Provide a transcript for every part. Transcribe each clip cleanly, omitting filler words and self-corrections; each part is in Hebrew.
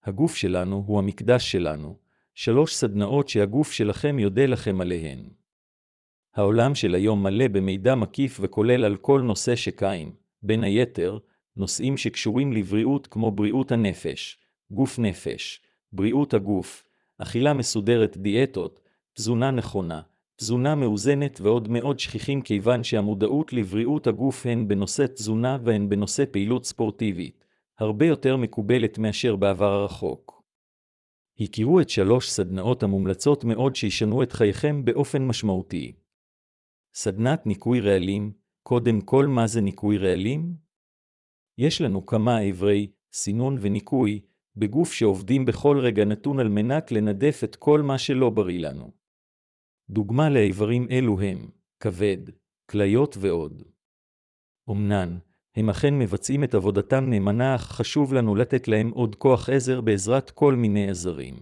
הגוף שלנו הוא המקדש שלנו. 3 סדנאות שהגוף שלכם יודע לכם עליהן. העולם של היום מלא במידע מקיף וכולל על כל נושא שקיים, בין היתר, נושאים שקשורים לבריאות כמו בריאות הנפש, גוף נפש, בריאות הגוף, אכילה מסודרת, דיאטות, תזונה נכונה, תזונה מאוזנת ועוד מאוד שכיחים כיוון שהמודעות לבריאות הגוף הן בנושא תזונה והן בנושא פעילות ספורטיבית, הרבה יותר מקובלת מאשר בעבר הרחוק. הכירו את 3 סדנאות המומלצות מאוד שישנו את חייכם באופן משמעותי. סדנת ניקוי רעלים. קודם כל, מה זה ניקוי רעלים? יש לנו כמה איברי סינון וניקוי בגוף שעובדים בכל רגע נתון על מנת לנדף את כל מה שלא בריא לנו. דוגמה לאיברים אלו הם כבד, כליות ועוד. אמנן, הם אכן מבצעים את עבודתם נאמנה, אך חשוב לנו לתת להם עוד כוח עזר בעזרת כל מיני עזרים.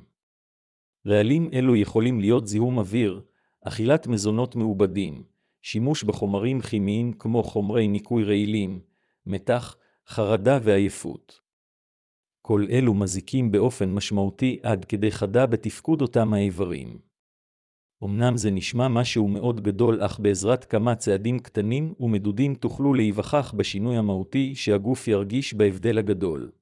רעלים אלו יכולים להיות זיהום אוויר, אכילת מזונות מעובדים, שימוש בחומרים כימיים כמו חומרי ניקוי רעילים, מתח, חרדה ועייפות. כל אלו מזיקים באופן משמעותי עד כדי חדה בתפקוד אותם האיברים. אמנם זה נשמע משהו מאוד גדול, אך בעזרת כמה צעדים קטנים ומדודים תוכלו להיווכח בשינוי המהותי שהגוף ירגיש בהבדל הגדול.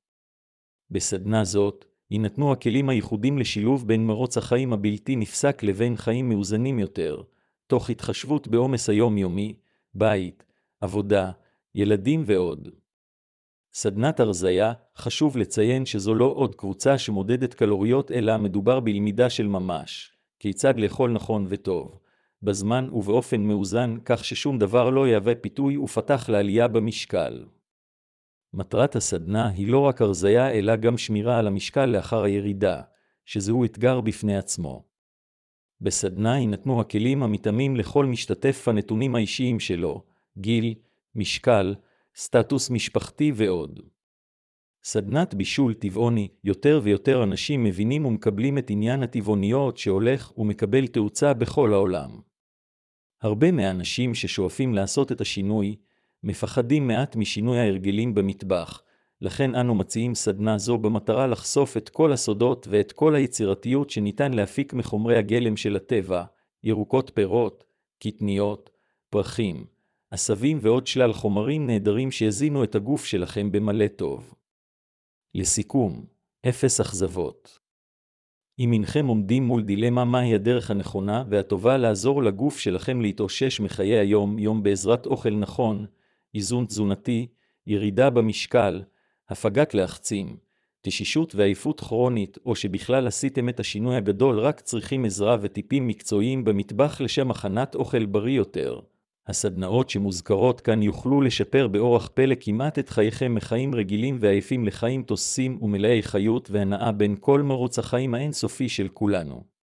בסדנה זאת, יינתנו הכלים הייחודים לשילוב בין מרוץ החיים הבלתי נפסק לבין חיים מאוזנים יותר, תוך התחשבות בעומס היומיומי, בית, עבודה, ילדים ועוד. סדנת הרזיה, חשוב לציין שזו לא עוד קבוצה שמודדת קלוריות, אלא מדובר בלמידה של ממש, כיצד לאכול נכון וטוב, בזמן ובאופן מאוזן, כך ששום דבר לא יהווה פיתוי ופתח לעלייה במשקל. מטרת הסדנה היא לא רק הרזיה אלא גם שמירה על המשקל לאחר הירידה, שזהו אתגר בפני עצמו. בסדנה יינתנו הכלים המתאימים לכל משתתף, הנתונים האישיים שלו, גיל, משקל, סטטוס משפחתי ועוד. סדנת בישול טבעוני. יותר ויותר אנשים מבינים ומקבלים את עניין הטבעוניות שהולך ומקבל תאוצה בכל העולם. הרבה מהאנשים ששואפים לעשות את השינוי, מפחדים מעט משינוי ההרגלים במטבח, לכן אנו מציעים סדנה זו במטרה לחשוף את כל הסודות ואת כל היצירתיות שניתן להפיק מחומרי הגלם של הטבע, ירוקות, פירות, קטניות, פרחים, עשבים ועוד שלל חומרים נהדרים שיזינו את הגוף שלכם במלא טוב. לסיכום, 0 אכזבות. אם אינכם עומדים מול דילמה מהי הדרך הנכונה והטובה לעזור לגוף שלכם להתאושש מחיי היום-יום בעזרת אוכל נכון, איזון תזונתי, ירידה במשקל, הפגת לחצים, תשישות ועייפות כרונית, או שבכלל עשיתם את השינוי הגדול רק צריכים עזרה וטיפים מקצועיים במטבח לשם הכנת אוכל בריא יותר, הסדנאות שמוזכרות כאן יוכלו לשפר באורח פלא כמעט את חייכם מחיים רגילים ועייפים לחיים תוססים ומלאי חיות והנאה בין כל מרוץ החיים האינסופי של כולנו.